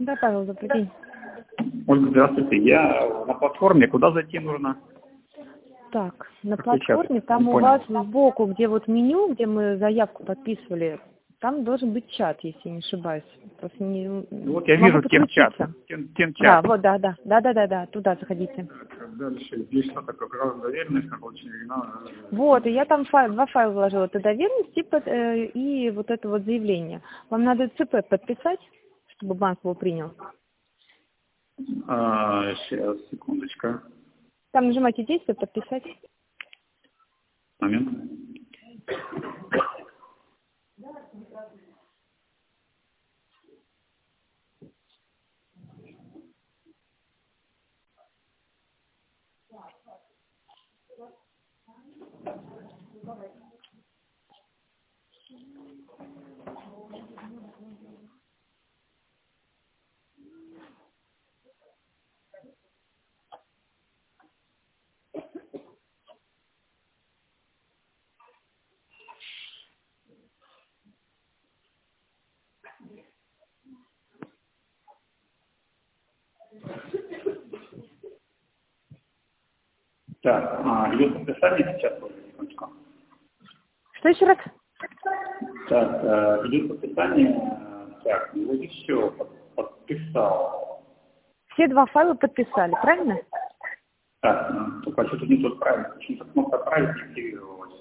Да, Павел, добрый день. Ольга, здравствуйте. Я на платформе. Куда зайти нужно? Так, на Какой чат? платформе, там Не у понял. вас сбоку, где вот меню, где мы заявку подписывали, там должен быть чат, если не ошибаюсь. Просто не Вот я могу вижу темчат. подключиться. Темчат. Да, вот, да, туда заходите. Дальше здесь что-то как раз доверенность, как очень оригинально. Вот, и я там два файла вложила, это доверенность и вот это вот заявление. Вам надо ЦП подписать, чтобы банк его принял. Сейчас, секундочка. Там нажимайте действие, подписать. Момент. Так, идет подписание сейчас. Секундочку. Что еще раз? Так, идет подписание. Так, вроде все, подписал. Все два файла подписали, правильно? Так, только что-то не тот правильно. Почему-то кнопка «Отправить» не активировалась.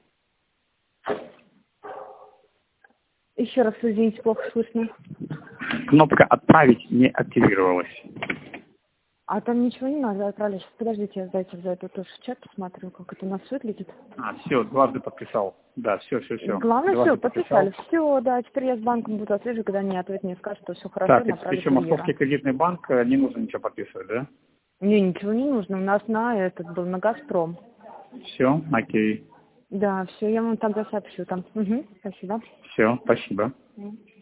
Еще раз, извините, плохо слышно. Кнопка «Отправить» не активировалась. А там ничего не надо отправлять. Подождите, дайте за это тоже в чат посмотрю, как это у нас выглядит. Все, дважды подписал. Да, все. Главное, Дважды все, подписали. Все, да, теперь я с банком буду отслеживать, когда они ответ мне скажут, что все хорошо, Так, направить еще курьера. Московский кредитный банк, не нужно ничего подписывать, да? Мне ничего не нужно, у нас на этот был, на Газпром. Все, окей. Да, все, я вам тогда сообщу там. Угу, спасибо. Все, спасибо.